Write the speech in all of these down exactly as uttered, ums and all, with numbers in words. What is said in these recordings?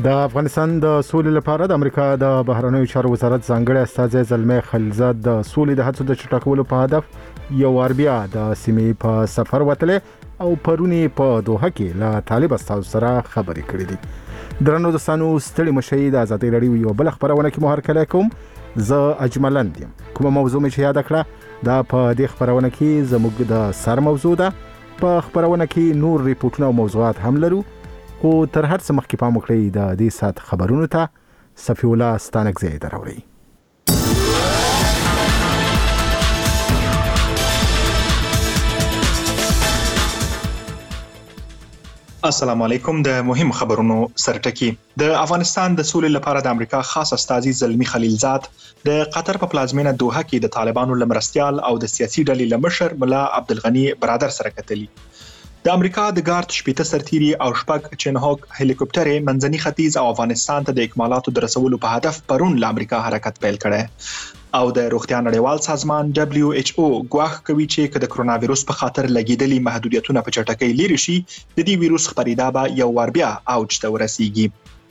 د افغانستان د سولې لپاره د امریکا د بهرنیو چارو وزارت ځانګړي استازی زلمی خلیلزاد د سولې د هڅو د چټکولو په هدف یو وار بیا د سیمې په سفر وتلې او پرونی په دوحه کې له طالب استازو سره خبرې کړې دي. درنو دوستانو ستړي مشي د ازادي رادیو یو بل خبرونه کې مهر کله کوم زه اجملند یم. کومه موضوع مې چې یاد کړه دا په دې خبرونه کې زموږ د سر موضوع ده. په خبرونه کې نور ریپورتونه او موضوعات هم لرو خو تر هر څه مخکې پام وکړئ د دې سات خبرونو ته. صفی الله ستانکزی دراوړي. السلام علیکم. د مهم خبرونو سرټکی. د افغانستان د سولې لپاره د امریکا خاص استازي زلمی خلیلزاد د قطر په پلازمینه دوحه کې د طالبانو لمرستيال او د سیاسي ډلې لمشر ملا عبدالغنی برادر سره کتلی. د امریکا د ګارد شپېته سرتيري او شپږ چینهوک هلیکوپټرې منځني ختیځ او افغانستان ته د اکمالاتو د رسولو په هدف پرون له امریکا حرکت پیل کړي او د روغتیا نړیوال سازمان دبليو ایچ او ګواښ کوي چې د کرونا وایروس په خاطر لګیدلي محدودیتونه په چټکۍ لري شي د دې وایروس خپرېدا به یو وار بیا اوج ته ورسیږي.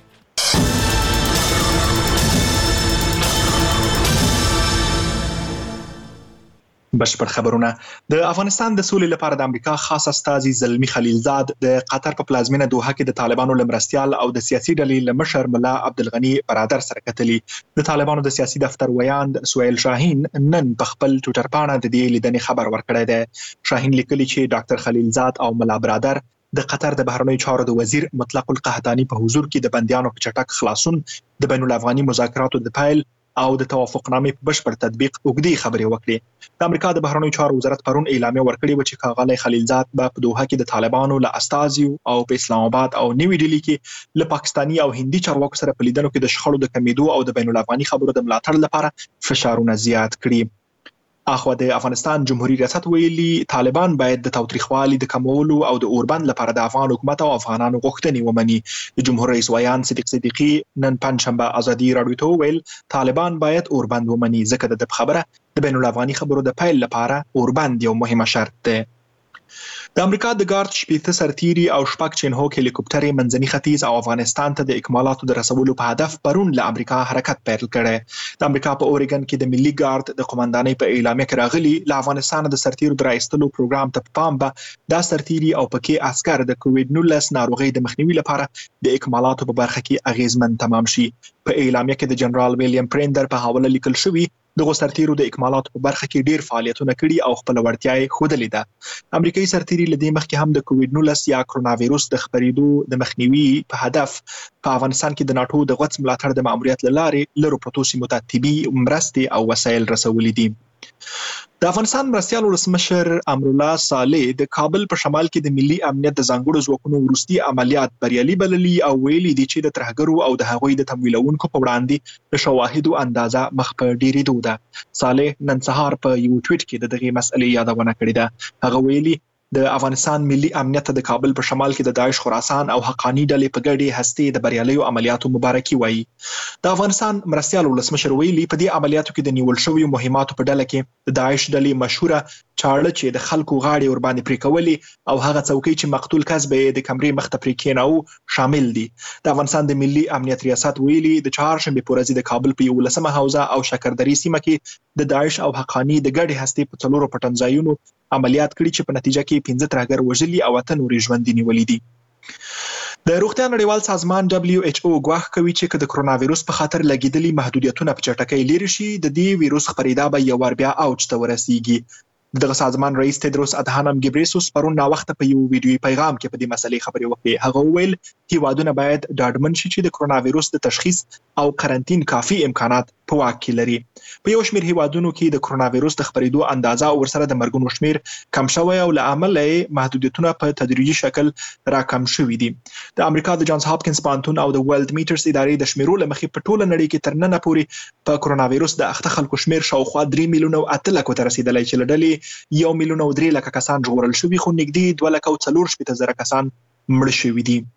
بشپړ خبرونه. د افغانستان د سولې لپاره د امریکا خاص استازي زلمی خلیلزاد د قطر په پلازمینه دوحه کې د طالبانو لمرستيال او د سیاسي ډلې لمشر ملا عبدالغنی برادر سره کتلی. د طالبانو د سیاسي دفتر ویاند سویل شاهین نن په خپل ټوئیټر باندې د دې لیدنې خبر ورکړی دی. شاهین لیکلی چې ډاکټر خلیلزاد او ملا برادر د قطر د بهرنیو چارو د وزیر مطلق القحطانی په حضور کې د بنديانو په چټک خلاصون د بین الافغاني مذاکراتو د پیل او د توافقنامې په بشپړ تطبیق اوږدې خبرې وکړې. د امریکا د بهرنیو چارو وزارت پرون اعلامیه ورکړې و چې ښاغلی خلیلزاد به په دوحه کې د طالبانو له استازیو او په اسلام آباد او نیوی ډیلی کې له پاکستاني او هندي چارواکو سره په لیدنو کې د شخړو د کمیدو او د بین الافغاني خبرو د ملاتړ لپاره فشارونه زیات کړي. اخو د افغانستان جمهوریت ریاست ویلي طالبان باید د تاوتریخوالي د کمولو او د اوربند لپاره د افغان حکومت او افغانانو غوښتنې ومني. د جمهور رئیس ویان صدیق صدیقی نن پنځشنبه ازادي رادیو ته ویل طالبان باید اوربند ومني ځکه د خبره د بین الافغاني خبرو د پیل لپاره اوربند یو مهمه شرط ده. د امریکا د ګارد شپېته سرتيري او شپږ چینهوک هلیکوپټرې منځني ختیځ او افغانستان ته د اکمالاتو د رسولو په هدف پرون له امریکا حرکت پیل کړي. د امریکا په اوريګن کې د ملي ګارد د قومندانۍ په اعلامیه کې راغلي له افغانستان د سرتيرو درایستلو پروګرام ته پام به دا سرتيري او پکې عسكر د کووډ نولس ناروغي د مخنیوي لپاره د اکمالاتو په برخه کې اغیزمن تمام شي. په اعلامیه کې د جنرال ویلیام پریندر په حواله لیکل شوی د سرتیرو د اکمالاتو په برخه کې ډیر فعالیتونه کړي او خپل وړتیاي ښودلې ده. امریکایي سرتیري لدې مخکې هم د کووډ نولس یا کرونا وایروس د خپرېدو د مخنیوي په هدف په افغانستان کې د ناتو د غوڅ ملاتړ د ماموریت لارې لرو پروتو سیمو ته طبي مرستې او وسایل رسولې دي. د افغانستان مرستيال ولسمشر امرالله صالح د کابل په شمال کې د ملي امنیت د ځانګړو ځواکونو وروستي عملیات بریالي بللي او ویلي دي چې د ترهګرو او د هغوی د تمویلونکو په وړاندې د شواهدو اندازه مخ په ډیرېدو ده. صالح نن سهار په یو ټویټ کې د دغه مسئلې یادونه کړې ده. هغه ویلي د افغانستان ملي امنیت د کابل په شمال کې د داعش خراسان او حقانی ډلې په ګډې هستې د بریالیو عملیاتو مبارکي وایي. د افغانستان مرستيال ولسمشر ویلي په دې عملیاتو کې د نیول شویو مهماتو په ډله کې د داعش ډلې مشهوره چاړه چې د خلکو غاړي ور باندې پرې کولې او هغه څوکۍ چې مقتول کس به د کمرې مخ ته پرې کېناو شامل دي. د افغانستان د ملي امنیت ریاست ویلي د چهارشنبه په ورځ د کابل په یولسمه حوزه او شکردري سیمه کې د داعش او حقانی د ګډې هستې په څلورو پټنځایونو عملیات کړي چې په نتیجه کې پنځه ترهګر وژلي او اته نورې ژوندي نیولې دي. د روغتیا نړیوال سازمان دبليو ایچ او ګواښ کوي چې د کرونا وایروس په خاطر لګیدلي محدودیتونه په چټکۍ لري شي د دې وایروس خپرېدا به یو وار بیا اوج ته ورسیږي. دغه سازمان رئیس تدروس ادهانم ګبریسوس پرون نا وخت په یو ویډیوي پیغام کې په دې مسلې خبرې وکړې. هغه وویل هیوادونه باید ډاډمن شي چې د کرونا وایروس د تشخیص او قرنطین کافي امکانات په واک کې لري. په یو شمېر هیوادونو کې د کرونا وایروس د خپرېدو اندازه او ورسره د مرګونو شمیر کم شوی او له امله محدودیتونه په تدریجي شکل راکم شوي دي. د امریکا د جانز هاپکینز پوهنتون او د ورلد میټرز ادارې د شمیرو له مخې په ټوله نړۍ کې تر ننه پورې په کرونا وایروس د اخته خلکو شمیر شاوخوا درې میلیونه او اته لکو ته رسیدلی چې له ډلې یو میلیون او درې لکه کسان ژغورل شوي خو نږدې دوه لکه او څلور شپېته زره کسان مړه شوي دي.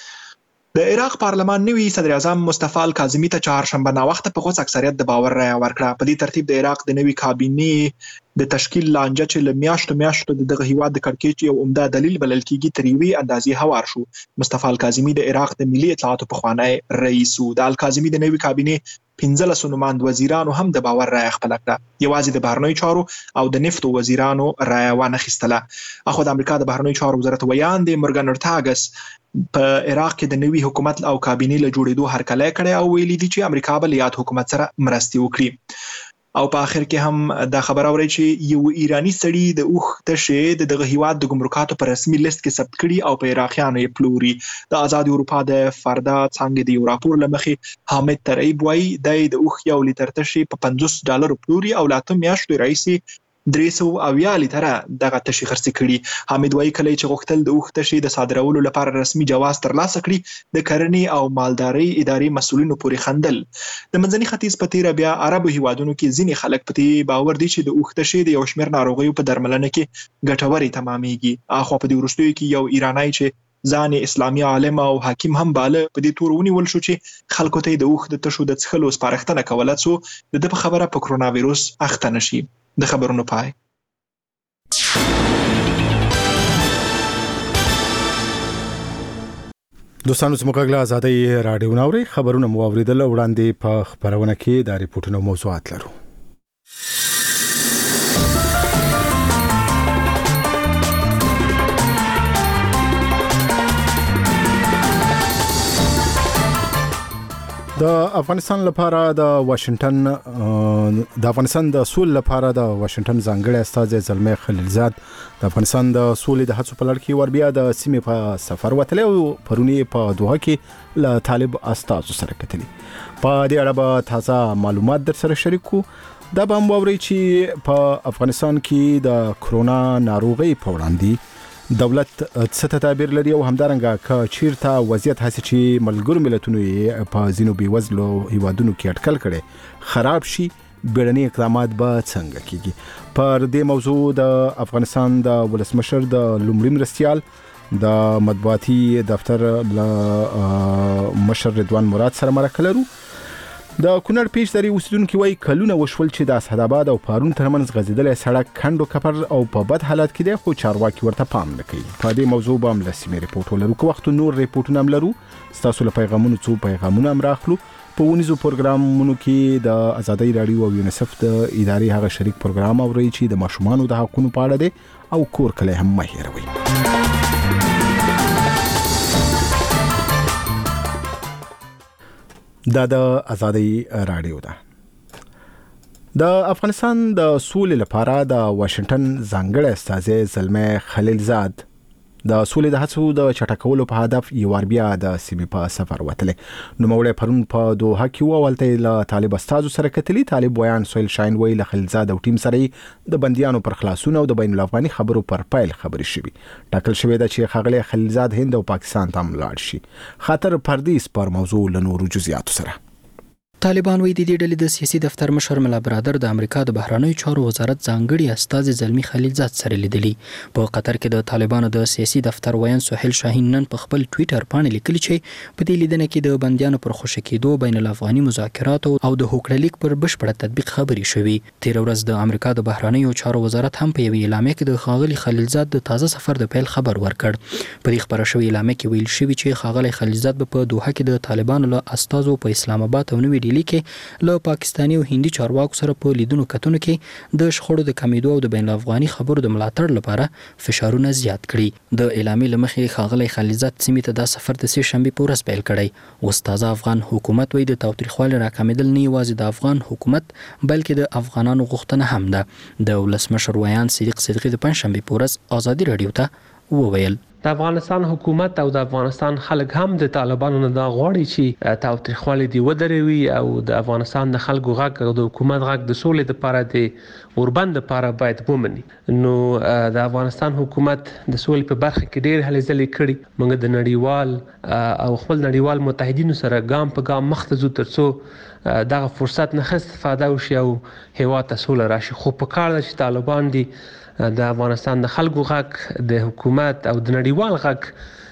د عراق پارلمان نوي صدر اعظم مصطفی الکاظمي ته چهارشنبه نا وخت په غوڅ اکثریت د باور رایه ورکړه. په دې ترتیب د عراق د نوي کابینې د تشکیل لانجه چې له میاشتو میاشتو دغه هیواد د کړکېچ یو عمده دلیل بلل کیږي تر یوې اندازې هوار شو. مصطفی الکاظمي د عراق د ملي اطلاعاتو پخوانی رئیس و. د الکاظمي د نوي کابینې پنځلس نوماند وزیرانو هم د باور رایه خپل کړه. یوازې د بهرنیو چارو او د نفتو وزیرانو رایه وانه خیستله. اخو د امریکا د بهرنیو چارو وزارت ویان د مورګان اورتاګس په عراق کې د نوي حکومت او کابینې له جوړېدو هرکلی کړی او ویلي دي چې امریکا به له یاد حکومت سره مرستې وکړي. او په اخر کې هم دا خبره اوري چې یو ایرانی سړی د اوخ تشه د دغه هیواد د ګمرکاتو په رسمي لیست کې ثبت کړي او په عراقیانو یې پلوري. د آزاد اروپا د فردا څنګه د یو راپور لمخې حامد ترعیب وایي د اوخ یو لیتر تشه په پنځوس ډالر پلوري او لاته میاشتې رئیسي درې سوه اویا لیتره دغه تشي خرڅ کړي. حامد وایي کله چې غوښتل د اوخ تشي د صادرولو لپاره رسمي جواز ترلاسه کړي د کرنې او مالدارۍ ادارې مسؤلینو پورې خندل. د منځني ختیځ په تیره بیا عربو هیوادونو کې ځینې خلک په دې باور دي چې د اوخ تشي د یو شمېر ناروغیو په درملنه کې ګټورې تمامېږي. اخو په دې وروستیو کې یو ایرانی چې ځان اسلامي عالم او حکیم هم باله په دې تور ونیول شو چې خلکو ته د اوخ د تشو د څښلو سپارښتنه کوله څو د په خبره په کرونا وایروس اخته نشي. د خبرونو پای. دوستانو زموږ غږ له آزادۍ راډیو ناوړي خبرونه مو اوریدل وړاندې په خبرونه کې د ریپورتونو موضوعات لرو. د افغانستان لپاره د واشنگټن د افغانستان د سولې لپاره د واشنگټن ځانګړي استازي زلمي خلیلزاد د افغانستان د سولې د هڅو په لړ کې وربیا د سیمې په سفر وتلی او پرونی په دوحه کې له طالب استازو سره کتلی. په دې اړه به تازه معلومات در سره شریکو. دا به هم واورئ چې په افغانستان کې د کرونا ناروغي په وړاندې دولت څه تدابیر لري او همدارنګه که چیرته وضعیت هڅه چې ملګرو ملتونو یې په ځینو بیوزلو هیوادونو کې اټکل کړي خراب شي بیړني اقدامات به څنګه کیږي. پر دې موضوع د افغانستان د ولسمشر د لومړي مرستیال د مطبوعاتي دفتر له مشر رضوان مراد سره مرکه لرو. د کونړ پیش دری اوسیدونکو وایي کلونه وشول چې د اسعدآباد او پارون ترمنځ غځیدلې سړک کندو کپر او په بد حالت کې دی خو چارواکي ورته پام نه کوي. په دې موضوع به هم لسمې ریپورت ولرو. که وخت نور ریپورتونه هم لرو تاسو له پیغامونو څو پیغامونه هم راخلو. په ونیزو پروګرامونو کې د آزادۍ راډیو او یونیسف د ادارې هغه شریک پروګرام اوري چې د ماشومانو د حقوقو په اړه دی او کور کله هم مه هیروئ. دا د آزادۍ راډیو ده. د افغانستان د سولې لپاره د واشنگټن ځانګړي استازي زلمي خلیلزاد د سولې د هڅو د چټکولو په هدف یو بیا د سیمې په سفر وتلی. نو موړی پرون په دوحه کې ولته له طالب استازو سره کتلی. طالب ویان سویل شاین ویل له خلیلزاد او ټیم سره د بنديانو پر خلاصون او د بین الافغاني خبرو پر پایل خبرې شوي. ټاکل شوی دا چې خغلی خلیلزاد هند او پاکستان ته لاړ شي. خاطر پردیس پر موضوع له نورو جزئیاتو سره. طالبان وایي د دې ډلې د سیاسي دفتر مشر ملا برادر د امریکا د بهرنیو چارو وزارت ځانګړي استازي زلمي خلیلزاد سره لیدلی. په قطر کې د طالبانو د سیاسي دفتر ویان سهیل شاهین نن په خپل ټوئیټر باندې لیکلي چې په دې لیدنه کې د بنديانو پر خوشی کېدو بین الافغاني مذاکرات او د هوکړلیک پر بشپړه تطبیق خبرې شوې. تیر ورځ د امریکا د بهرنیو چارو وزارت هم په یوه اعلامیه کې د خاغلی خلیلزاد د تازه سفر د پیل خبر ورکړ. په دې خبره شوې اعلامیه کې ویل شوی چې خاغلی خلیلزاد په دوحه کې د طالبانو له استازو په اسلام آباد او نوې ډیلی کې له پاکستاني او هندي چارواکو سره په لیدونو کتنو کې د شخړو د کمیدو او د بین الافغاني خبرو د ملاتړ لپاره فشارونه زیات کړي. د اعلامیې لمخې خاغلی خلیلزاد سیمې ته د سفر د سې شنبې په ورځ پیل کړی. استاد افغان حکومت وایي د تاوتریخوالي راکمېدل نه یوازې د افغان حکومت بلکې د افغانانو غوښتنه هم ده. د ولسمشر ویان صدیق صدیقی د پنځشنبې په ورځ آزادي راډیو ته وویل د افغانستان حکومت او د افغانستان خلک هم د طالبانو نه دا غواړي چې تاوتریخوالي دی ودروي او د افغانستان د خلکو غږ او د حکومت غږ د سولې لپاره د اوربند لپاره باید ومني. نو د افغانستان حکومت د سولې په برخه کې ډېر هلې ځلې کړي. موږ د نړیوال او خپل نړیوال متحدینو سره ګام په ګام مخ ته ځو ترڅو دغه فرصت نه ښه استفاده وشي او هېواد ته سوله راشي. خو په کار ده چې طالبان دي د افغانستان د خلکو غږ د حکومت او د نړیوال غږ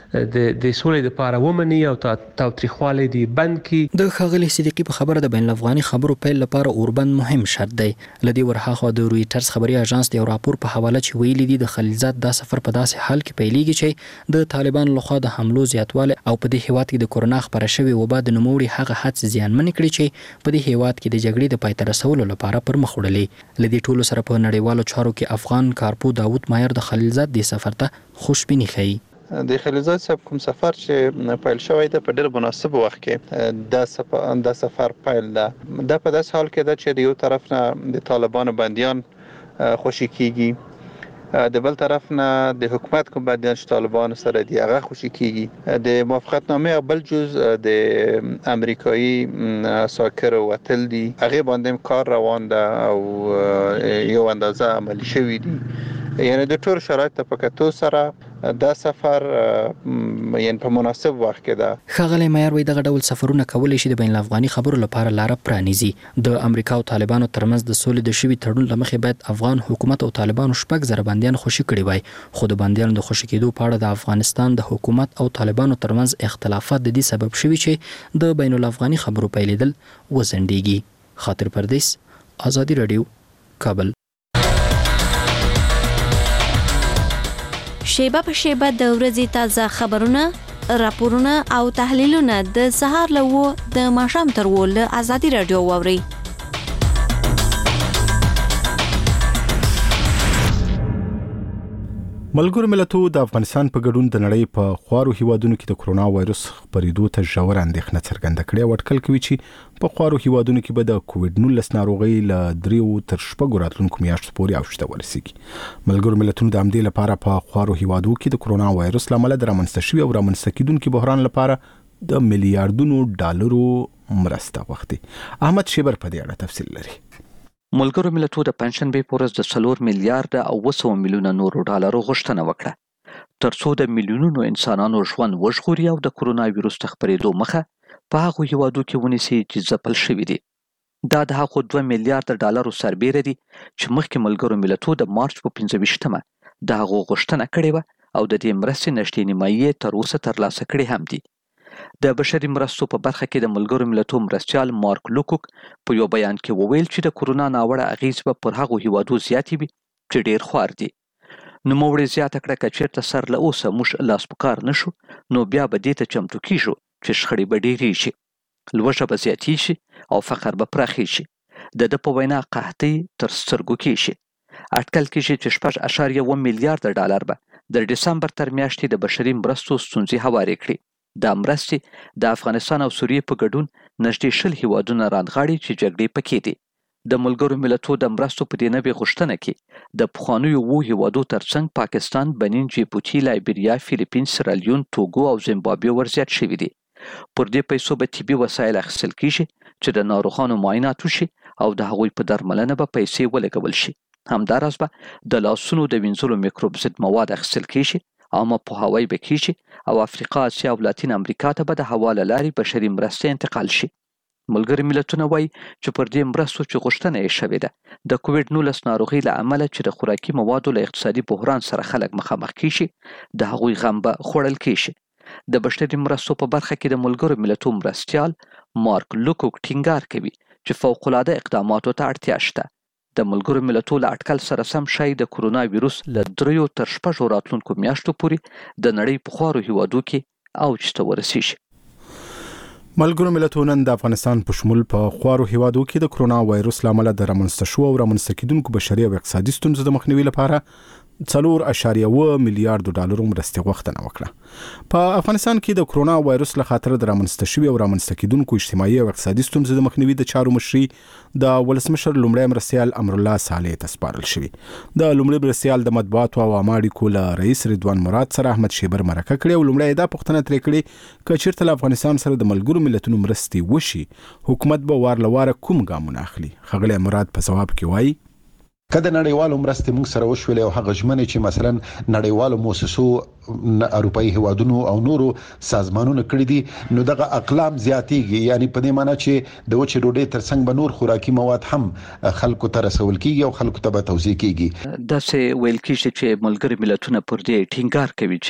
د د سولې لپاره ومني او تاوتریخوالی دی بند کی. د ښاغلي صدیقي په خبره د بین الافغاني خبرو پیل لپاره اوربند مهم شرط دی. لدی ورهاخوا د رويټرز خبري اژانس د راپور په حواله چې ویلي دي د خلیلزاد دا سفر په داسې حال کې پیلېږي چې د طالبان لخوا د حملو زیاتواله او په دې هیواد کې د کورونا خبره شوی وبا د نوموړي هغه هڅې زیانمن کړي چې په دې هیواد کې د جګړې د پای ته رسولو لپاره پر مخ وړلې. لدی ټولو سره په نړیوالو چارو کې افغان کارپو داوود مایر د خلیلزاد د سفر ته خوشبیني ښيي. د خلیلزاد صاحب کوم سفر چې پیل شوی دی په ډېر مناسب وخت کې دا سفر د سفر پیل ده. دا په داس حال کې ده چې د یو طرف نه د طالبانو بنديان خوشی کیږي، د بل طرف نه د حکومت کوم بنديان چې طالبان سره دی هغه خوشی کیږي. د موافقتنامه بل جز د امریکایي ساکر وتل دي هغه باندې کار روان ده او یو اندازه عملی شوی دي. یعنی د ټول شرایط په کتو سره دا سفر یعنی په مناسب وخت کې ده. ښاغلی مایر وایي دغه ډول سفرونه کولی شي د بین الافغاني خبرو لپاره لاره پرانیزي. د امریکا او طالبانو ترمنځ د سولې د شوي تړون لمخې باید افغان حکومت او طالبانو شپږ زره بندیان خوشي کړي وای، خو د بندیانو د خوشي کېدو په اړه د افغانستان د حکومت او طالبانو ترمنځ اختلافات د دې سبب شوي چې د بین الافغاني خبرو پیلېدل وځنډېږي. خاطر پردیس، آزادي رادیو، کابل. شیبه په شیبه د ورځې تازه خبرونه، راپورونه او تحلیلونه د سهار له و د ماښام تر و له آزادي رادیو واورئ. ملګرو ملتونو د افغانستان په ګډون د نړۍ په خوارو هیوادونو کې د کرونا وایرس خپرېدو ته ژور اندېښنه څرګنده کړې او اټکل کوي چې په خوارو هیوادونو کې به د کووډ نولس ناروغي له دریو تر شپږو راتلونکو میاشتو پورې اوج ته ورسیږي. ملګرو ملتونو د همدې لپاره په خوارو هیوادو کې د کرونا وایرس له امله د رامنځته شوي او رامنځته کېدونکي بحران لپاره د میلیارډونو ډالرو مرسته غوښتې. احمد شیبر په دې اړه تفصیل لري. ملګرو ملتونو د پنځشنبې په ورځ د څلور میلیارډ او اوه سوه میلیونه نورو ډالرو غوښتنه وکړه ترڅو د میلیونونو انسانانو ژوند وژغوري او د کرونا وایرس ته خپرېدو مخه په هغو هیوادو کې ونیسي چې ځپل شوي دي. دا د هغو دوه میلیارډ ډالرو سربیره دي چې مخکې ملګرو ملتونو د مارچ په پنځه ویشتمه د هغو غوښتنه کړې وه او د دې مرستې نږدې نیمایي تر اوسه ترلاسه کړې هم دي. د بشري مرستو په برخه کې د ملګرو ملتونو مرستیال مارک لوکوک په یو بیان کې وویل چې د کرونا ناوړه اغیز به پر هغو هیوادو زیاتې وي چې ډیر خوار دي. نوموړي زیاته کړه که چېرته سر له اوسه موږ لاس په کار نه شو نو بیا به دې ته چمتو کیږو چې شخړې به ډېرې شي، لوږه به زیاتې شي او فقر به پراخې شي. د ده په وینا قحطۍ تر سترګو کېږي. اټکل کېږي چې شپږ اعشاریه اوه میلیارډ ډالر به د ډسمبر تر میاشتې د بشري مرستو ستونزې هوارې کړي. دا مرستې د افغانستان او سوریې په ګډون نږدې شل هیوادونه رانغاړي چې جګړې پکې دي. د ملګرو ملتونو د مرستو په دې نوې غوښتنه کې د پخوانیو اوو هیوادو ترڅنګ پاکستان، بنین، جیبوتي، لایبیریا، فیلیپین، سیرالیون، توګو او زیمبابوې ورزیات شوي دي. پر دې پیسو به طبي وسایل اخیستل کیږي چې د ناروغانو معاینات وشي او د هغوی په درملنه به پیسې ولګول شي. همداراز به د لاسونو د وینځلو میکروب ضد مواد اخیستل کیږي، عامه پوهاوی به کیږي او افریقا، اسیا او لاتین امریکا ته به د هوا له لارې بشري مرستې انتقال شي. ملګري ملتونه وایي چې پر دې مرستو چې غوښتنه یې شوې ده د کووډ نولس ناروغۍ له امله چې د خوراکي موادو له اقتصادي بحران سره خلک مخامخ کیږي د هغوی غم به خوړل کیږي. د بشري مرستو په برخه کې د ملګرو ملتونو مرستیال مارک لوکوک ټینګار کوي چې فوق‌العاده اقداماتو ته اړتیا شته. د ملګرو ملتونو له اټکل سره سم شاید د کرونا وایرس له دریو تر شپږو راتلونکو میاشتو پورې د نړۍ په خوارو هیوادو کې اوج ته ورسیږي. ملګرو ملتونو د افغانستان په شمول په خوارو هیوادو کې د کرونا وایرس لامل د رامنځته شو او رامنځته کېدونکو بشري او اقتصادي ستونزو د مخنیوي لپاره څلور اعشاریه اوه میلیارډ ډالرو مرستې غوښتنه وکړه. په افغانستان کې د کرونا وایرس له خاطر د رامنځته شوي او رامنځته کېدونکو اجتماعي او اقتصادي ستونزو د مخنیوي د چارو مشري د ولسمشر لومړی مرستیال امرالله صالح ته سپارل شوي. د لومړي مرستیال د مطبوعاتو او عامه اړیکو له رئیس رضوان مراد سره احمد شیبر مرکه کړې او لومړی دا پوښتنه ترې کړې که چېرته له افغانستان سره د ملګرو ملتونو مرستې وشي حکومت به وار له واره کوم ګامونه اخلي. ښاغلی مراد په ځواب کې وایي که د نړیوالو مرستې موږ سره وشولې او هغه ژمنې چې مثلا نړیوالو مؤسسو، اروپایي هیوادونو او نورو سازمانونو کړې دي نو دغه اقلام زیاتېږي. یعنی په دې معنی چې د وچې ډوډۍ ترڅنګ به نور خوراکي مواد هم خلکو ته رسول کیږي او خلکو ته به توزیع کیږي. داسې ویل کیږي چې ملګري ملتونه پر دې ټینګار کوي چې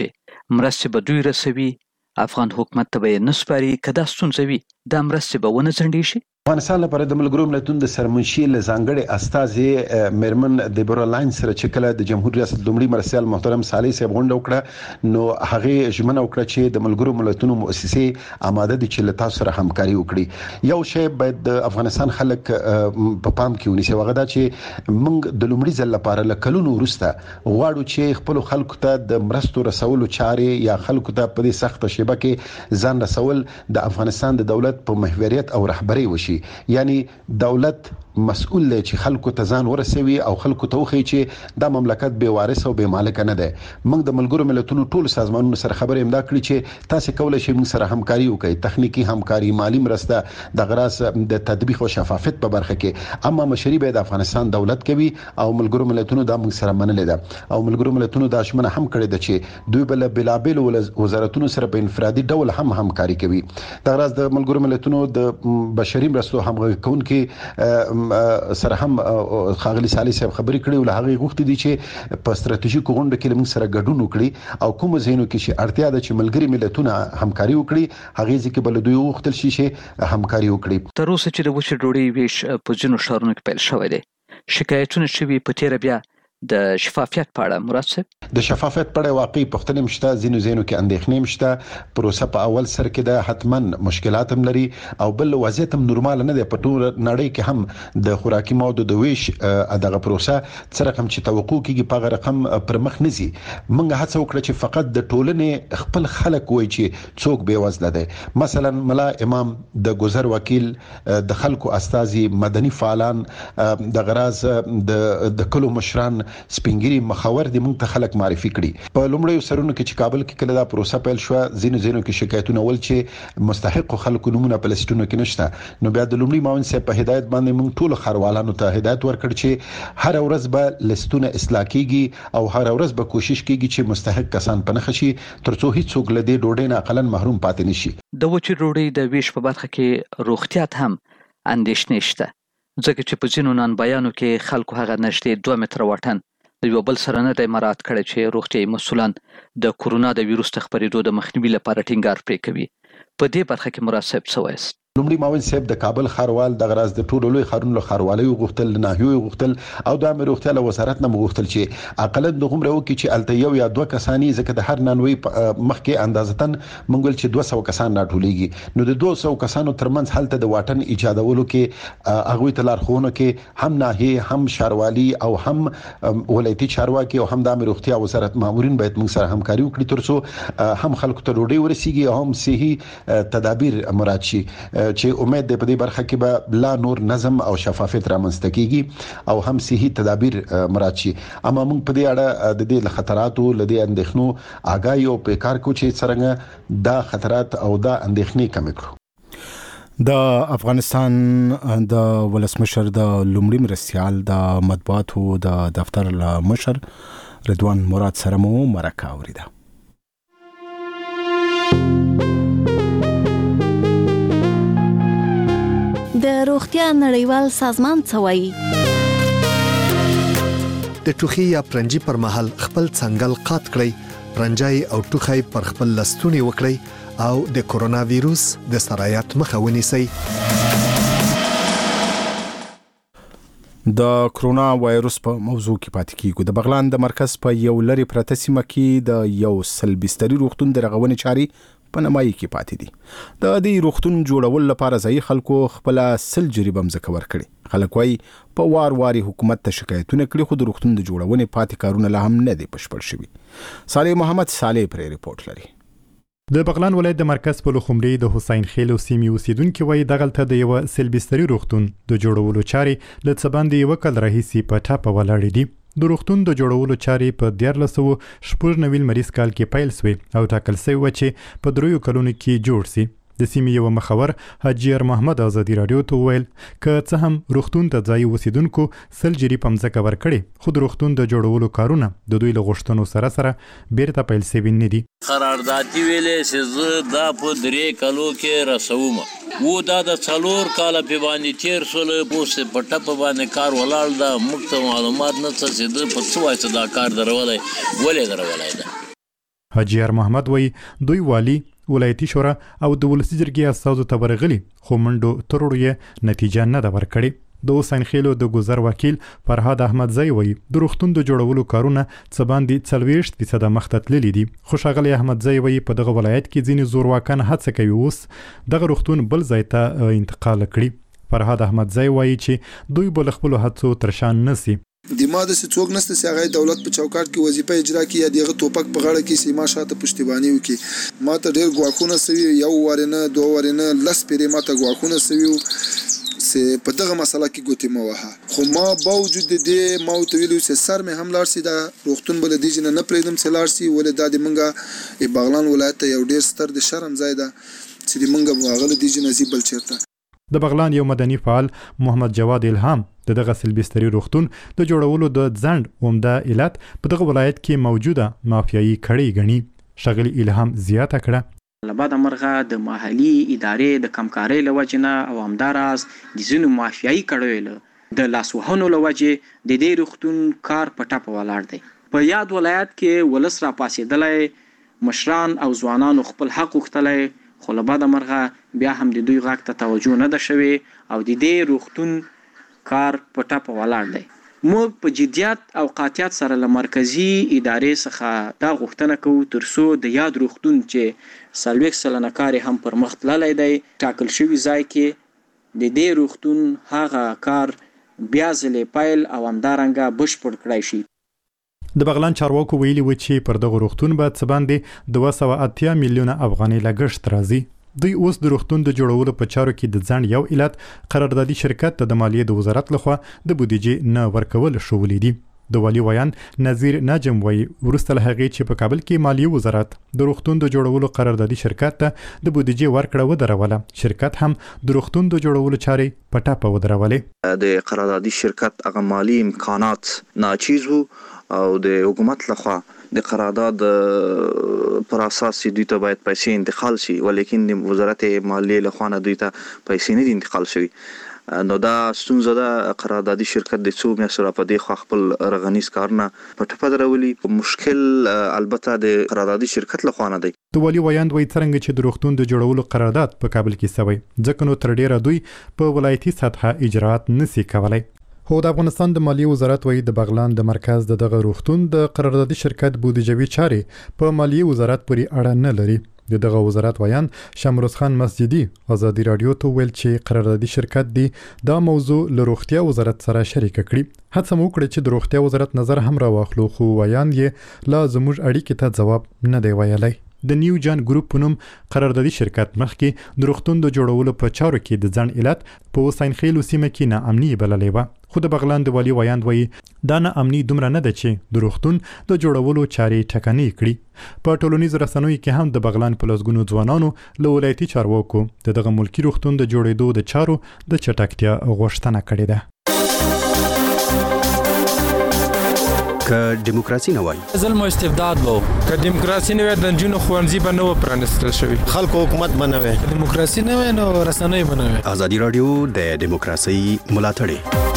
مرستې به دوی رسوي، افغان حکومت ته به یې نه سپاري. که دا ستونزه وي دا مرستې به ونه ځنډې شي. افغانستان لپاره د ملګرو ملتونو د سرمنشي له ځانګړي استازي میرمن دیبورا لاین سره چې کله د جمهوریت ریاست لومړي مرستیال محترم صالح صاحب غونډه وکړه، نو هغه ژمنه وکړه چې د ملګرو ملتونو مؤسسې آماده دي چې له تاسو سره همکاري وکړي. یو شی باید د افغانستان خلک په پام کې ونیسي، هغه دا چې موږ د لومړي ځل لپاره له کلونو وروسته غواړو چې خپل خلکو ته د مرستو رسولو چارې یا خلکو ته په دې سخته شیبه کې ځان رسول د افغانستان د دولت په محوریت او رهبري وشي. یعنی دولت مسؤل دی چې خلکو ته ځان ورسوي او خلکو ته وښيي چې دا مملکت بې وارث او بې مالک نه دی. موږ د ملګرو ملتونو ټول سازمانونو سره خبرې امدا کړې چې تاسو کولای شئ موږ سره همکاري وکړئ، تخنیکی همکاري، مالی مرسته، د غراس د تطبیق او شفافیت په برخه کې. اما مشري به د افغانستان دولت کوي او ملګرو ملتونو دا موږ سره منلې ده او ملګرو ملتونو دا ژمنه هم کړې ده چې دوی بل بلابل وزارتونو سره په انفرادي ډول هم همکاري کوي. د غراس د ملګرو ملتونو د بشري مرستو همغږي کوونکي سره هم خاغلی صالح صاحب خبرې کړې او له هغه غوښتي دي چې په ستراتیژیکو غونډه کې موږ سره ګډون وکړي او کوم ځینو کې چې اړتیا ده چې ملګري ملتونه همکاري وکړي هغه ځکه بل دوی وختل شي چې همکاري وکړي. تر اوسه چې د وچې ډوډۍ ویش په ځینو ښارونو کې پیل شوی دی، شکایتونه شوي په تیره بیا د شفافیت په اړه مراد صاحب د شفافیت په اړه واقعي پوښتنې مشته، ځینو ځینو کې اندېښنې مشته، پروسه په اول سر کې د حتمن مشکلات هم لري او بل وضعیت هم نورمال نه دی. په ټول نړۍ کې هم د خوراکي موادو د ویش دغه پروسه څه رقم چې توقع کیږي په هغه رقم پر مخ نه ځي. موږ هڅه وکړه چې فقط د ټولنې خپل خلک وایي چې څوک بې وزله دی. مثلا ملا امام د گذر وکیل، د خلکو استازي، مدني فعالان، د غراز د د کلو مشران، سپینګری مخاور د موږ ته خلک معرفي کړي. په لومړیو سرونو کې چې کابل کې کله دا پروسه پیل شو، ځینو ځینو کې شکایتونه ول چې مستحق خلکو نمونه په لستونو کې نشته. نو بیا د لومړي معاون صاحب په هدایت باندې موږ ټول خروالانو ته هدایت ورکړ چې هر ورځ به لستونه اصلاح کیږي او هر ورځ به کوشش کیږي چې مستحق کسان په نخښي ترڅو هیڅوک له دې ډوډۍ نه اقلن محروم پاتې نشي. د وچې ډوډۍ د ویش په برخه کې روغتیا هم اندېښنې شته، ځکه چې په ځینو نن بیانو کې خلکو هغه نشته دوه متره واټن د یو بل سره نه دی مراعات کړی چې روغتیايي مسؤلان د کورونا د ویروس د خپرېدو د مخنیوي لپاره ټینګار پرې کوي. په دې برخه کې مراد صاحب څه وایي؟ لومړي معاون صاحب د کابل ښاروال د غراز د ټولو لوی ښارونو له ښاروالۍ وغوښتل، ناحیو وغوښتل او د امر روغتیا له وزارت نه وغوښتل چې اقل د غومره وکړي چې الته یو یا دوه کسانی ځکه د هر نانوي مخکې اندازتن منګل چې دوه سوه کسان راټولېږي. نو د دوه سوه کسانو ترمنځ هلته د واټن ایجادولو کې هغوی ته لارښوونه کې هم ناحیه، هم ښاروالي او هم ولایتي چارواکي او هم د امر روغتیا وزارت مامورین باید موږ سره همکاري وکړي ترڅو هم خلکو ته ډوډۍ ورسیږي او هم صحي تدابیر مراعات شي چې امید ده په دې برخه کې به لا نور نظم او شفافیت رامنځته کیږي او هم صحي تدابیر مراعات شي. اما موږ په دې اړه د دې خطراتو له دې اندېښنو آگاهي او په کار کو چې څنګه دا خطرات او دا اندېښنې کم کړو. د افغانستان د ولسمشر د لومړي مرستیال د مطبوعاتو د دفتر مشر رضوان مراد سره مو مرکه اوریده. د روغتیا نړیوال سازمان څه وایي؟ د ټوخي یا پرنجي پر مهال خپل څنګل قات کړئ، رنجای او ټوخی پر خپل لستونی وکړئ او د کورونا ویروس د سرایت مخه ونیسئ. د کرونا وایروس په موضوع کې پاتې کیږو. د بغلان د مرکز په یو لري پرته سیمه کې د یو سل بستري روغتون د رغونې چاري په نمایي کې پاتې دي. د دې روغتون جوړول لپاره ځای خلکو خپل سل جریبه مزکه ورکړي. خلک وايي په وار واري حکومت ته شکایتونه کړي خو د روغتون د جوړونې پاتې کارونه لا هم نه دي بشپړ شوي. صالح محمد صالح پرې رپورټ لري. د بغلان ولایت د مرکز په لوخمري د حسین خیل سیمې اوسیدونکو وایي دغلته د یو سلبستري روغتون د جوړولو چاري د څباندې یو کال راهیسي په ټاپه ولاړې دي. د روغتون د جوړولو چاري په دیارلس سوه شپږ نوي لمریز کال کې پیل شوې او ټاکل شوی و چې په دریو کلونو کې جوړ شي. د سیمې یو مخور حاجی محمد ازادي رادیو ته ویل که څه هم روغتون ته ځای اوسیدونکو سل جری پمځکه ورکړي خو د روغتون د جوړولو کارونه د دوی له غوښتنو سره سره بیرته پیل شوي نه دي. قراردادي ویلې چې زه دا په درې کلو کې رسوم و دا د څلور کاله په باندې تیر شول پوسټ په ټپ باندې کار ولاړ دا موږ ته معلومات نه څه چې د په څه وایي دا کار درولای ولې درولای دا. حاجیار محمد وایي دوی والي ولایتي شورا او د ولسي جرګې استازو ته ورغلي خو منډو تروړو یې نتیجه نه ده ورکړې. د حسین خیلو د ګذر وکیل فرهاد احمدزی وایي د روغتون د جوړولو کارونه څه باندې څلوېښت فیصده مخته تللي دي. خو ښاغلی احمدزی وایي په دغه ولایت کې ځینې زورواکان هڅه کوي اوس دغه روغتون بل ځای ته انتقال کړي. فرهاد احمدزی وایي چې دوی به له خپلو هڅو تر شا نه سي. د ما د څوک نشته چې هغه دولت په چوکاټ کې وظیفه اجرا کوي یا دغه توپک په غاړه کې سیما شاته پښتیبانی وکي. ما ته ډېر غواخونه سوي یو ورنه دوه ورنه لس پیری ما ته غواخونه سوي سه په دغه مسله کې ګوتې مو وها خو ما باوجود دې ما ته ویلو چې سر مې هم لاړ سي دا روغتون بل دي جن نه پریدم چې لاړ سي ولې د دې منګه بغلان ولایت یو ډیر ستر د شرم ځای ده چې د منګه واغله دي جن زی بل چیرته. د بغلان یو مدني فعال محمد جواد الهام د دغه سلبستري روغتون د جوړولو د ځند عمده علت په دغه ولایت کې موجوده مافیایي کړۍ ګڼي. ښاغلي الهام زیاته کړه لبا د مرغه د محلي ادارې د کمکارۍ له وجې نه او همداراز د ځینو مافیایي کړیو له د لاسوهنو له وجې د دې روغتون کار په ټپه ولاړ دی. په یاد ولایت کې ولس را پاسېدلی مشران او ځوانانو خپل حق غوښتلی خو له بده مرغه بیا هم د دوی غږ ته توجه نه ده شوې او د دې روغتون کار په ټپه ولاړ دی. موږ په جدیت او قاطعیت سره له مرکزي ادارې څخه دا غوښتنه کوو تر څو د یاد روغتون چې څلوېښت سلنه کار هم پر مخ تللی دی ټاکل شوي ځای کې د دې روغتون هغه کار بیا ځلې پیل او همدارنګه بشپړ کړی شي. د بغلان چارواکو ویلي و چې پر دغه روغتون به څه باندې دوه سوه اتیا میلیونه افغانۍ لګښت راځي. دوی اوس د روغتون د جوړولو په چارو کې د ځنډ یو علت قراردادي شرکت ته د مالیې د وزارت لخوا د بودیجې نه ورکول شولی دي. د والي ویان نظیر نجم وایي وروسته له هغې چې په کابل کې مالیې وزارت د روغتون د جوړولو قراردادي شرکت ته د بودیجې ورکړه ودروله شرکت هم د روغتون د جوړولو چارې په ټاپه ودرولې. د قراردادي شرکت هغه مالی امکانات ناچیز وو او د حکومت لخوا د قرارداد پر اساس دوی ته باید پیسې انتقال شي ولیکن د وزارت مالیې لخوا نه دوی ته پیسې نه دي انتقال شوي. نو دا ستونزه ده قراردادي شرکت د څو میاشتو را په دې خوا خپل رغنیز کارونه په ټپه درولي. مشکل البته د قراردادي شرکت لخوا نه دی. د والي ویاند وایي څرنګه چې د روغتون د جوړولو قرارداد په کابل کې سوی ځکه نو تر ډیره دوی په ولایتي سطحه اجرات نسی کولای. خو د افغانستان د مالیې وزارت وایي د بغلان د مرکز د دغه روغتون د قراردادي شرکت بودیجوي چارې په مالیې وزارت پورې اړه نه لري. د دغه وزارت ویان شمروز خان مسجدي ازادي رادیو ته ویل چې قراردادي شرکت دی دا موضوع له روغتیا وزارت سره شریک کړي. هڅه مو وکړه چې د روغتیا وزارت نظر هم راواخلو خو ویان یې لا زموږ اړیکې ته ځواب نه دی ویلی. د نیو جان ګروپ په نوم قراردادي شرکت مخکې د روغتون د جوړولو په چارو کې د ځنډ علت په حسین خیلو سیمه کې ناامني بللې وه. خو د بغلان د والي ویاند وایي دا ناامني دومره نه ده چې د روغتون د جوړولو چارې ټکنۍ کړي. په ټولنیزو رسنیو کې هم د بغلان په لسګونو ځوانانو له ولایتي چارواکو د دغه ملکي روغتون د جوړېدو د چارو د چټکتیا غوښتنه کړې ده. که دیموکراسي نه وای ظلم او استبداد وو که دیموکراسي نه وای د جنونو خوانزي به نه پرانستل شوی خلکو حکومت به نه وای دیموکراسي نه وای نو رسنۍ به نه وای. ازادي رادیو د دیموکراسي ملاتړی.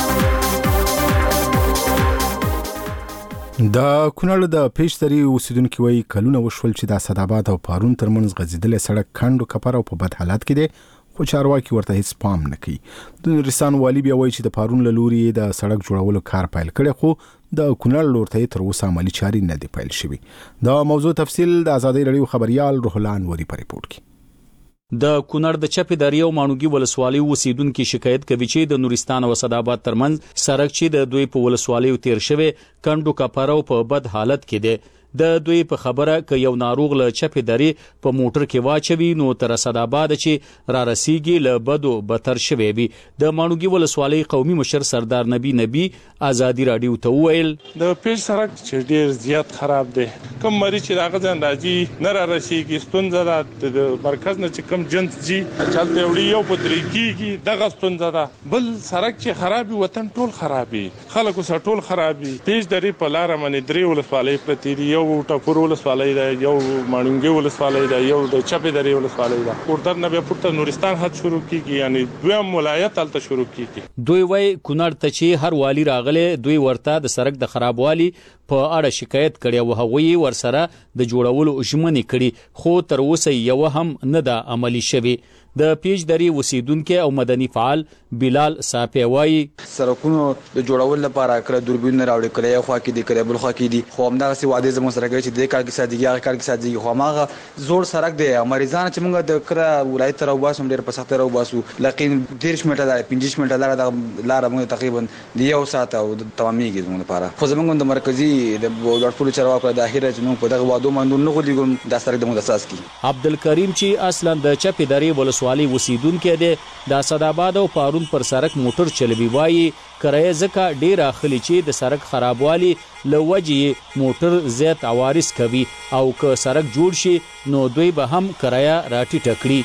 د کونړ د پیشتري اوسیدونکو وایي کلونه وشول چې د اسداباد او پارون ترمنځ غځیدلې سړک کندو کپر او په بد حالت کې دی خو چارواکي ورته هیڅ پام نه کوي. د نورستان والي بیا وایي چې د پارون له لوري د سړک جوړولو کار پیل کړی خو د کونړ لور ته تر اوسه عملي چارې نه دي پیل شوي. د موضوع تفصیل د ازادي رادیو خبريال روح الله انوري په ریپورت کې. د کونړ د چپې درې او ماڼوګي ولسوالۍ اوسیدونکو شکایت کوي چې د نورستان او اسداباد ترمنځ سړک چې د دوی په ولسوالۍ تیر شوی کندو کپر او په بد حالت کې دی. د دوی په خبره ک یو ناروغ له چپې درې په موټر کې واچوي نو تر اسداباد چې را رسیږي له بدو بتر شوی وي. د ماڼوګي ولسوالۍ قومي مشر سردار نبی نبی ازادي رادیو ته ویل د پیش سړک چې ډیر زیات خراب دی کوم مریض چې راغځي اندازي نه را رسیږي ستونزه ده د مرکز نه چې کوم جنس جی چلته وړي یو په طریقېږي دغه ستونزه ده. بل سړک چې خرابي وطن ټول خرابي خلکو سره ټول خرابي پیش درې په لار باندې درې ولسوالۍ پرتی دی یو یو ټکور ولسوالۍ ده، یو ماڼوګي ولسوالۍ ده، یو د چپې درې ولسوالۍ ده. کوردر نه بیا پورته نورستان حد شروع کیږي، یعنی دویم ولایت تلته شروع کیږي. دوی وای کونړ ته چې هر والی راغله دوی ورته د سړک د خرابوالي په اړه شکایت کړي او هغوی ورسره د جوړولو ژمنې کړي، خو تر اوسه یو هم نه ده عملی شوی. د پیج دری اوسیدونکو او مدني فعال بلال صافي وایي سرکونو د جوړول لپاره کړه دوربین نه راوړي کړي خو کې دي کړي بل خو کې دي خو همدا سي واده زموږ سره کوي چې د کار کې سادهګي هغه کار کې سادهګي خو ماغه زوړ سرک دی مریضان چې موږ د کړه ولایت تر وباسو ډېر په سخت راوباسو لکه ډېر شمټه ده پنځه شمټه لاره د لاره موږ تقریبا د یو ساعت او د تمامېږي زموږ لپاره خو زموږ د مرکزی د ډاکټر چرواکو د اخیره چې موږ په دغه وادو باندې نه غوډیګم د سرک د موږ اساس کی عبدالکریم چې اصلا د چپې درې ولسوالۍ وسیدونکو دی د اسداباد او پارون پر سرک موټر چلوي وایي کرایه ځکه ډیر اخلي چې د سرک خرابوالي لوجې موټر زیات عوارض کوي او که سرک جوړ شي نو دوی به هم کرایه راټیټه کړي.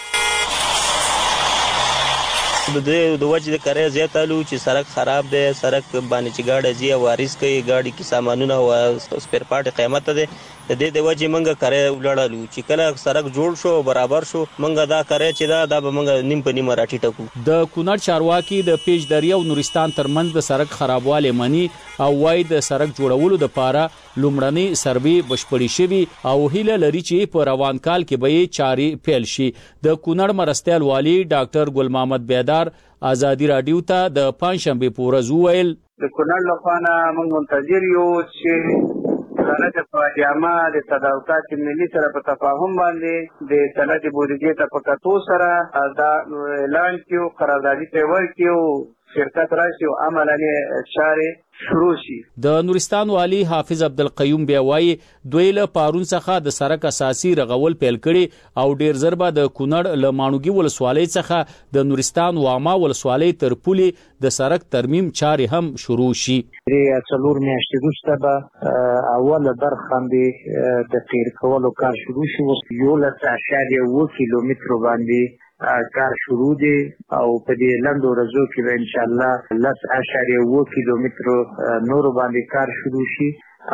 د دې د وجې د کرایه زیات الو چې سرک خراب دی، سرک باندې چې ګاډي ځي عوارض کوي، ګاډي کې سامانونه او سپیر پارټ قیمت ده. د دې د وجې منګه کرایه ولاړلو چې کله سرک جوړ شو برابر شو منګه دا کرایه چې دا دا به منګه نیم په نیمه راټیټه کو. د کونړ چارواکي د پیج دریا او نورستان ترمنځ د سرک خرابواله منی او وای د سرک جوړولو د پاره لومړنی سروي بشپړی شوی او هیله لري چې په روان کال کې به چاري پیل شي. د کونړ مرستیال والی ډاکټر ګل محمد بیدار ازادي رادیو ته د پنځشنبه پورز ویل د کونړ لخوانه موږ منتظر یو چې سند فاجعه د تدارکات ملي سره په تفاهم باندې د سند بودیجې ته په کتو سره دا اعلان کیو قراردادي ته ورکیو شرکت راشي او عملاً چارې شروع شي. د نورستان والی حافظ عبدالقیوم بیا وایي دوی له پارون څخه د سرک اساسي رغول پیل کړي او ډیر زربه د کونړ له ماڼوګي ولسوالۍ څخه د نورستان واما ولسوالۍ تر پولې د سرک ترمیم چارې هم شروع شي. درې څلور میاشتې وروسته به اوله برخه باندې د قیر کولو کار شروع شي. یولس اعشاریه اووه کیلومترو باندې کار شروع دی او په دې لنډو ورځو کې به انشاءالله لس اعشاریه اووه کیلومترو نورو باندې کار شروع شي.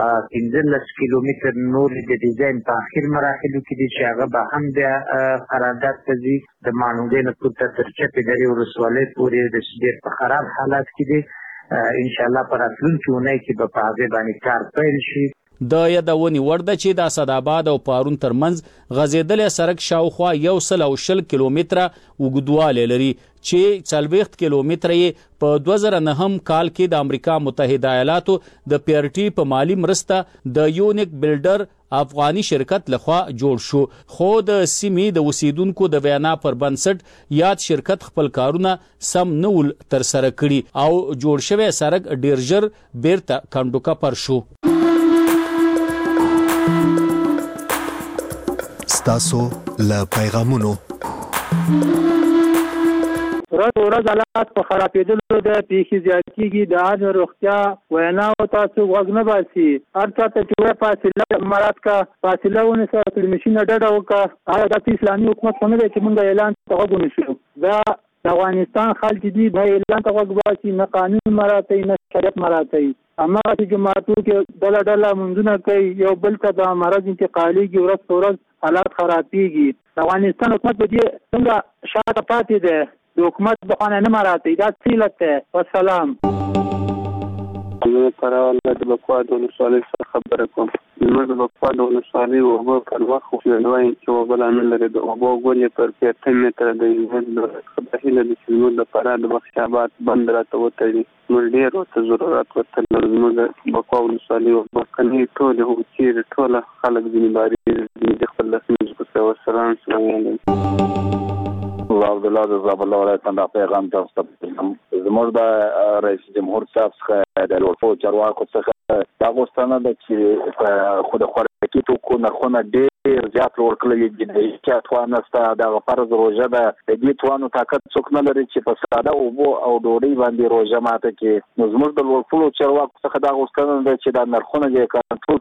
پنځلس کیلومتر نور د ډیزاین په اخر مراحلو کې دي چې هغه به هم د قرارداد ته ځي. د ماڼوګي نه پورته تر چپې درې ولسوالۍ پورې د ډېر په خراب حالات کې دي. انشاءالله په راتلونکي اونۍ کې به په هغې باندې کار پیل شي. د یادونې وړ ده چې د اسداباد او پارون ترمنځ غځېدلی سرک شاوخوا یو سل او شل کیلومتره اوږدوالی لري چې څلوېښت کیلومتره یې په دوه زره نهم کال کې د امریکا متحده ایالاتو د پیرټي په مالی مرسته د یونیک بلډر افغاني شرکت لخوا جوړ شو، خو د سیمې د اوسیدونکو د وینا پر بنسټ یاد شرکت خپل کارونه سم نه ول ترسره کړي او جوړ شوی سرک ډیر ژر بیرته کنډوکه پر شو. ستاسو له پیغامونو ورځ ورځ حالات په خرابېدلو د پیښې زیاتېږي. د عامه روغتیا ویناو تاسو غوږ نه باسي. هر چا ته چې وایي فاصله مراعات کړه، فاصله ونیسه، تلویزیون نه ډډه وکړه. هغه داسې اسلامي حکومت خو نه دی چې موږ اعلان ته غوږ ونیسو. دا د افغانستان خلک دي نه اعلان ته غوږ باسي، نه قانون مراعاتوي، نه شریعت مراعاتوي. هماغسې جوماتو کې ډله ډله لمونځونه کوي، یو بل ته د مرض انتقالېږي، ورځ په ورځ حالات خرابېږي. د افغانستان حکومت په دې څنګه شاته پاتې دی؟ د حکومت بخانه نه مراعاتوي. دا څه علت دی؟ والسلام. زه پراواله د بکواد ولسوالۍ څخه خبره کوم. زموږ د بکواد ولسوالۍ اوبه پر وخت وایي چې اوبه لا نه لري. د اوبو ګونې پر پېته متره د یوه هیله ده چې زموږ لپاره د بخش آباد بند راته وتړي. موږ ډېر ورته ضرورت ورته لرو. زموږ د بکواد ولسوالۍ اوبه کنې ټولې هغو چیرې ټوله خلک ځینې بارې د خپل لسمې په وسلام سلام عبدالله د زابل ولایت نه پیغام تاسو ته زموږ د رئیس جمهور صاحب څخه د لوړو چارواکو څخه دا غوښتنه ده چې په خو د خوراکي توکو نرخونه ډېر زیات لوړ کړي دي. د احتیاط توان نشته. دغه فرض روژه ده. د دې توانو طاقت څوک نه لري چې په ساده اوبو او ډوډۍ باندې روژه ماته کړي. نو زموږ د لوړو چارواکو څخه دا غوښتنه ده چې دا نرخونه چې کنټرول کړي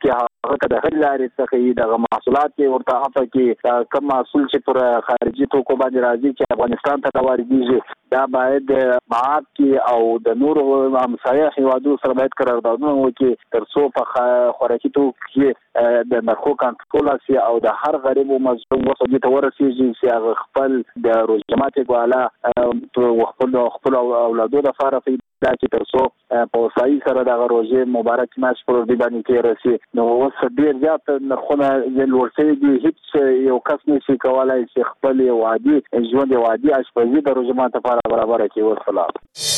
هغه د هر لارې څخه د محصولات کې ورته اپا کې کوم محصول چې پر خارجي توکو باندې راځي چې افغانستان ته واردېږي دا باید معاد کې او د نورو همسایه هیوادو سره باید قراردادونه وکړي تر څو په خوراکي توکو کې د نرخو کنټرول شي او د هر غریب او مظلوم وسوي ته ورسیږي چې هغه خپل د روزماتي ګوالا خپل خپل اولادو د لپاره پیدا چې تر څو په وسایي سره د روزي مبارک ماش پر دې باندې کې راسي نو اوس ډیر زیات نرخونه یې ورته دي هیڅ یو کس نشي کولای چې خپل وادي ژوند وادي اشپزي د روزمات لپاره برابر کړي. والسلام.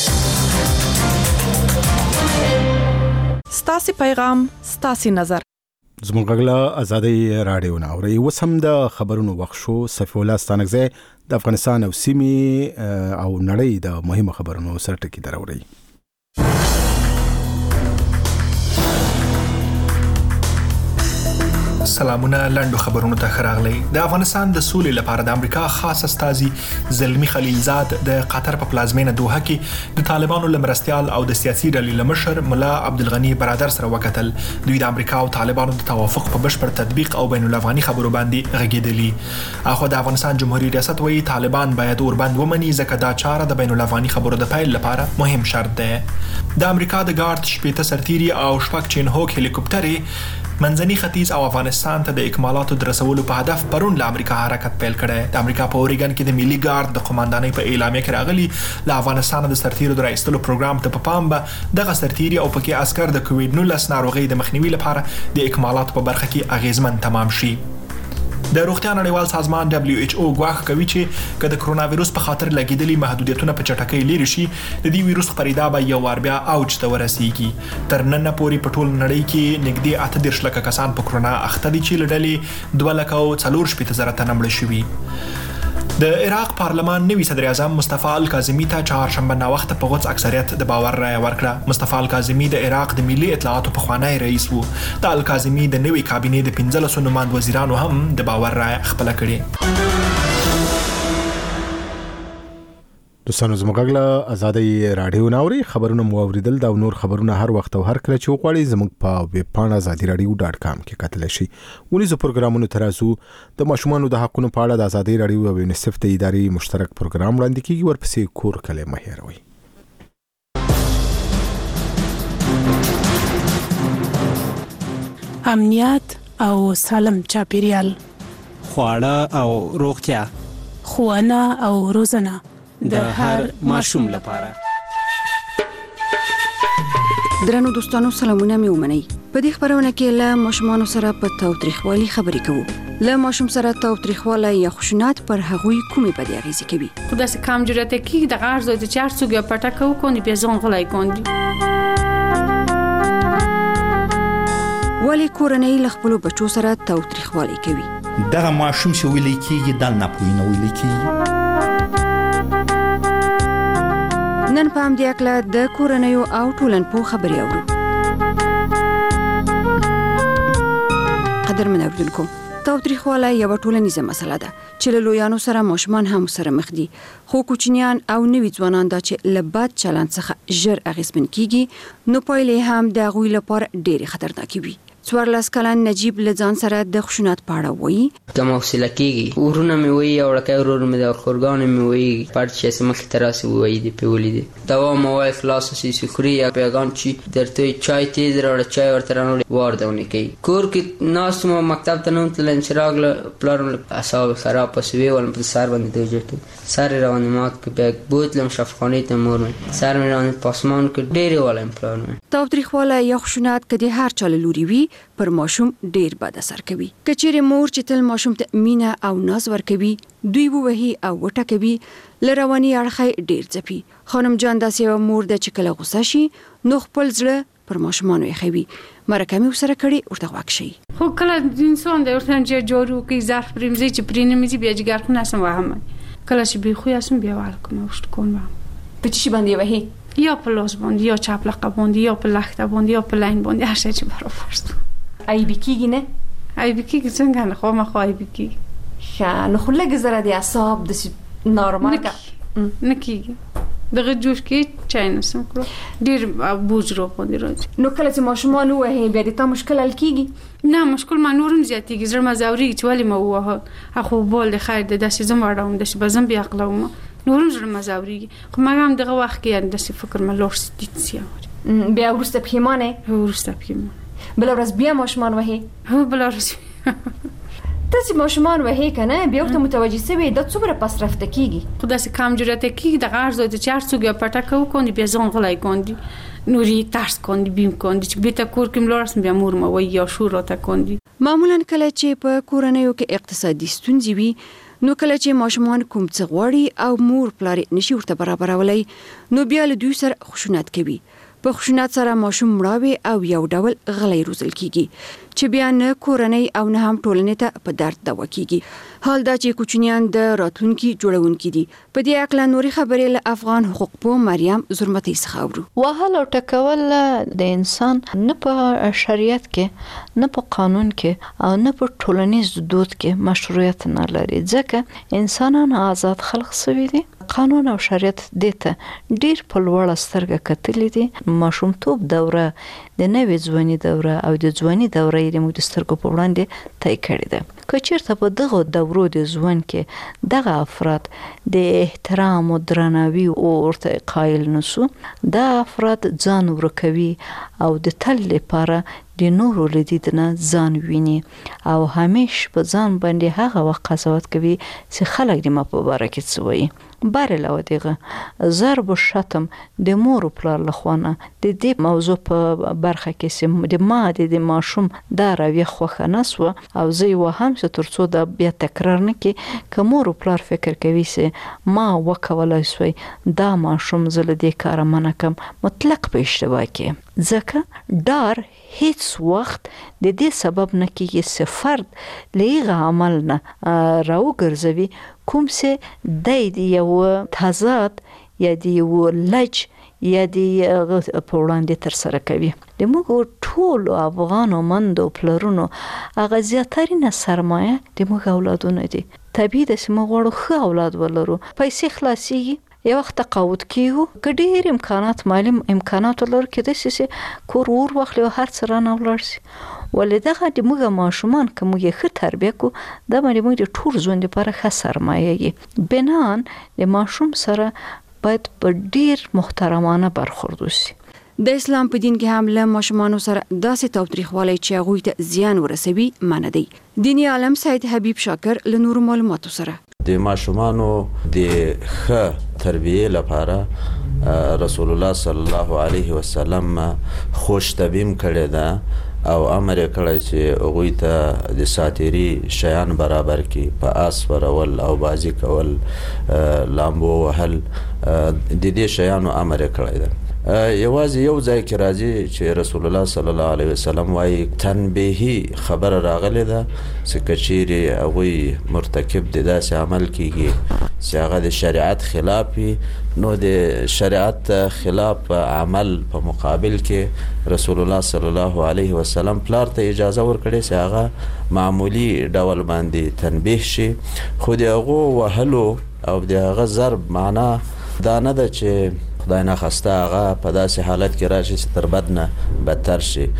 ستاسي پیغام ستاسي نظر زموږ غږ آزادۍ رادیو نه اوري وسم د خبرونو وخت شو. صفی الله ستانکزی د افغانستان او سیمې او نړۍ د مهمه خبرونو سره ټکی دراوړي. سلامونه لاندو خبرونو ته خراغلی. د افغانستان د سولې لپاره د امریکا خاص استازي زلمی خلیلزاد د قطر په پلازمینه دوحه کې د طالبانو لمرستيال او د سیاسي ډلې لمشر ملا عبدالغنی برادر سره وکتل. دوی د امریکا او طالبانو د توافق په بشپړ تطبیق او بین الافغاني خبرو باندې غږیدلی. اخو د افغانستان جمهوریت ریاست وایي طالبان باید اوربند ومني ځکه دا چاره د بین الافغاني خبرو د پیل لپاره مهم شرط ده. د امریکا د ګارد شپېته سرتیري او شپږ چین هوک هلیکوپټرې منځني ختیځ او افغانستان ته د اکمالاتو د رسولو په هدف پرون له امریکا حرکت پیل کړی. د امریکا په اوریګن کې د ملي ګارد د قوماندانۍ په اعلامیه کې راغلي له افغانستان د سرتیرو د راایستلو پروګرام ته په پام به دغه سرتیري او پکې عسكر د کووډ نولس ناروغي د مخنیوي لپاره د اکمالاتو په برخه کې اغیزمن تمام شي. د روغتیا نړیوال سازمان دبليو ایچ او غواخ کوي چې که د کرونا وایروس په خاطر لګیدلي محدودیتونه په چټکۍ لري شي د دې وایروس خپرېدا به یو وار بیا اوج ته ورسیږي. تر نن پورې په ټول نړۍ کې نږدې اته دېرش لکه کسان په کرونا اخته دي چې له ډلې دوه لکه او څلور شپېته زره تنه مړه شوي. د عراق پارلمان نوي صدر اعظم مصطفی الکاظمي ته چهارشنبه ناوخته په غوڅ اکثریت د باور رایه ورکړه. مصطفی الکاظمي د عراق د ملي اطلاعاتو پخوانی رئیس وو. د الکاظمي د نوي کابینې د پنځلسو نماند وزیرانو هم د باور رایه خپل کړې. دوستانو زموږ غږ آزادۍ رادیو نه اوري خبرونه مو اوریدل دا نور خبرونه هر وخت او هر کله چې وغواړئ زموږ په ویب پاڼه آزادۍ رادیو ډاټ کام کې کتلی شئ. ونیزو پروګرامونو ته راځو. د ماشومانو د حقونو په اړه د آزادۍ رادیو او یونیسف د ادارې مشترک پروګرام وړاندې کیږي. ورپسې کور کلی مه هېروئ. امنیت او سالم چاپیریال، خواړه او روغتیا، ښوونه او روزنه د هر ماشوم لپاره. درنو دوستانو سلامونه مې ومنئ. په دې خبرونه کې له ماشومانو سره په تاوتریخوالي خبرې کوو. له ماشوم سره تاوتریخوالی یا خشونت پر هغوی کومې بدې اغیزې کوي. خو داسې کم جرأت کې د غرض د چار څوک یا پټه کو کوي بیا ځان غلای کوي. ولی کورنۍ له خپلو بچو سره تاوتریخوالی کوي. دغه ماشوم چې ویلې کېږي دل نه پوهي نه ویلې کېږي. نن په همدې هکله د کورنیو او ټولنپوه خبرې اورو. قدرمن اوریدونکو، تاوتریخوالی یوه ټولنیزه مسله ده چې له لویانو سره ماشومان هم سره مخ دي. خو کوچنیان او نوي ځوانان دا چې له بد چلند څخه ژر اغېزمن کیږي نو پایلې هم د هغوی لپاره ډېرې خطرناکې وي. څوارلس کلن نجیب له ځان سره د خشونت په اړه وایي. کم حوصله کېږي، ورونه مې وایي او وړوکی ورور مې د خورګانو مې وایي پټ چې هسې مخې ته راسې ووایي دې پرې ولیدې دوام وایي خلاص سیسې خوري یا پیغام چې درته چای تیز راوړه چای ورته رانوړي واردونې کوي. کور کې ناست وم مکتب ته نه وتلم چې راغله پلار مې اعصاب خراب پسې ویولم په سر باندې د وجټ سر یې راباندې مات کړ. بیا بوتلم شفاخانې ته مور مې سر مې راباندې په اسمان کړ. ډېرې وایم پلار مې. تاوتریخوالی یا خشونت که د هر چا له لوري وي پر ماشوم ډیر بد اثر کوي. کچېرې مور چې تل ماشوم ته مینه او ناز ورکوي دوی ووهي او وټکوي له رواني اړخه ډیر ځپي. خانم جان داسې یوه مور ده چې کله غوسه شي نو خپل زړه پر ماشومانو یخوي. مرکه مې ورسره کړې ورته غوږ شئ. خو کله انسان دی ورته چې جارو کوي ظرف پرېمځي چې پرې نه میځي بیا جګر خونه اسم وهم کله چې بیخوی اسم بیا ول کوم وشت کوم په چی باندې وهي یا په لاس باندې یا چپ لقه باندې یا په لخته باندې یا په لاین باندې هر څه چې برابر است. ای بکیږي نه ای بکیږي څنګه نه خو ما خو ای بکیږي ښه نو خو لږ زره د اعصاب د نارمال کا نه کیږي دغه جوش کې چای نسم کړو ډیر بوج رو باندې راځي. نو کله چې ماشومان وه بیا د تا مشکل حل کیږي؟ نه مشکل ما نورم زیاتیږي زړه مزاوري چې ولی ما وه اخو بول خیر د داسې زم وړم د بزم بیا اقلوم نورم زړه مزاوري خو ما هم دغه وخت کې داسې فکر ما لور ستیتسیا بیا ورسته پښیمانه ورسته پښیمانه بل ورځ بیا ماشومان وه هو بل ورځ تاسو ماشومان وه کنه بیا ته متوجه سوي د څومره پس رفته کیږي خو داسې کم جرأت کیږي د غرض د چار څوګه پټه کو کوندي بیا ځان غلای کوندي نوري ترس کوندي بیم کوندي چې بیت کور کې ملورس بیا مور مو وي یا شور راته کوندي. معمولا کله چې په کورنیو کې اقتصادي ستونزې وي نو کله چې ماشومان کوم څه غواړي او مور پلار نشي ورته برابرولای نو بیا له دوی سره خشونت کوي. په خشونت سره ماشوم مړاوي او یو ډول غلې روزل کیږي چې بیا نه کورنۍ او نه هم ټولنې ته په درد دوا کیږي. حال دا چې کوچنیان د راتلونکي جوړونکي دي. په دې اړه نوري خبرې له افغان حقوق پوه مریم زرمتي څخه اورو. وهل او ټکول د انسان نه په شریعت کې نه په قانون کې او نه په ټولنیز دود کې مشروعیت نه لري ځکه انسانان آزاد خلق شوي دي. قانون او شریعت دته ډیر په لوړ سترګه کتلې دي. ماشومتوب دوره د نوې ځواني دوره او د ځواني دوره یې موږ د سترګو په وړاندې طی کړې ده. که چیرته په دغه دورو د ژوند کې دغه افراد د احترام او درناوي او ورته قایل نشو دا افراد ځان ورکوي او د تل لپاره د نورو لیدنه ځان ویني او همیش په ځان باندې هغه وخت قضاوت کوي چې خلک د ما په باره کې څه وایي. بار له دغه ضرب او شتم د مور او پلار لخوانه د دې موضوع په برخه کې سم د ما د ماشوم دا راوي خوخه نسو او زه یو هم څه ترڅو دا بیا تکرار نه کې که مور او پلار فکر کوي چې ما وکولای سوی دا ماشوم زله دې کار منکم مطلق په اشتباه کې ځکه ډار هیڅ وخت د دې سبب نه کېږي چې فرد لغه عمل نه راو ګرځوي کوم څه د یو تضاد یا د یو لج یا د په وړاندې تر سره کوي. د موږ ټول افغانو مندو پلرونو هغه زیاترینه سرمایه د موږ اولادونه دي. طبیعي ده چې موږ غواړو ښه اولاد ولرو. پیسې خلاصېږي یو وخت تقاعد کیږو که ډېر امکانات مالي امکانات ولرو کېدای شي چې کور ور واخلي او هر څه رانه ولاړ شي. ولې دغه د موږ ماشومان که موږ یې ښه تربیه کړو دا باندې موږ د ټول ژوند لپاره ښه سرمایه یي. بنان د ماشوم سره باید په ډېر محترمانه برخورد وشي. د اسلام په دین کې هم له ماشومانو سره داسې تاوتریخوالی چې هغوی ته زیان ورسوي منع دی. دیني عالم سید حبیب شاکر له نورو معلوماتو سره د ماشومانو د ښه تربیه لپاره رسول الله صلی الله علیه وسلم خوش تبیم کړی ده او امر یې کړی چې هغوی ته د ساتیري شیان برابر کړي په آس ورول او بازي کول لامبو وهل د دې شیانو امر یې کړی ده. یوازې یو ځای کې راځي چې رسول الله صلی الله علیه وسلم وایي تنبیهي خبره راغلی ده چې که چیرې هغوی مرتکب د داسې عمل کیږي چې هغه د شریعت خلاف وي نو د شریعت خلاف عمل په مقابل کې رسول الله صلی الله علیه وسلم پلار ته اجازه ورکړي چې هغه معمولی ډول باندې تنبیه شي. خو د هغو وهلو او د هغه ضرب معنا دا نه ده چې خدای نخواسته هغه په داسې حالت کې راشي چې تر بد نه بدتر شي.